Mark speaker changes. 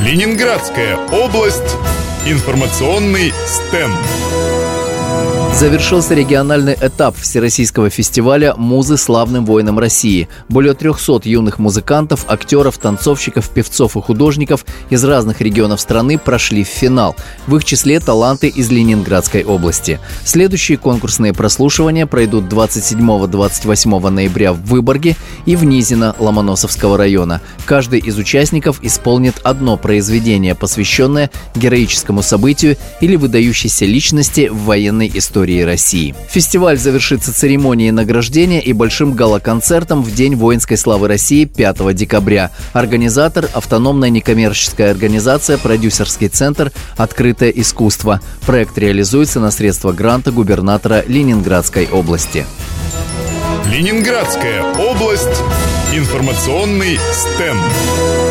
Speaker 1: Ленинградская область. Информационный стенд.
Speaker 2: Завершился региональный этап всероссийского фестиваля «Музы славным воинам России». Более 300 юных музыкантов, актеров, танцовщиков, певцов и художников из разных регионов страны прошли в финал. В их числе таланты из Ленинградской области. Следующие конкурсные прослушивания пройдут 27-28 ноября в Выборге и в Низино Ломоносовского района. Каждый из участников исполнит одно произведение, посвященное героическому событию или выдающейся личности в военной истории России. Фестиваль завершится церемонией награждения и большим гала-концертом в День воинской славы России 5 декабря. Организатор – автономная некоммерческая организация «Продюсерский центр. Открытое искусство». Проект реализуется на средства гранта губернатора Ленинградской области.
Speaker 1: Ленинградская область. Информационный стенд.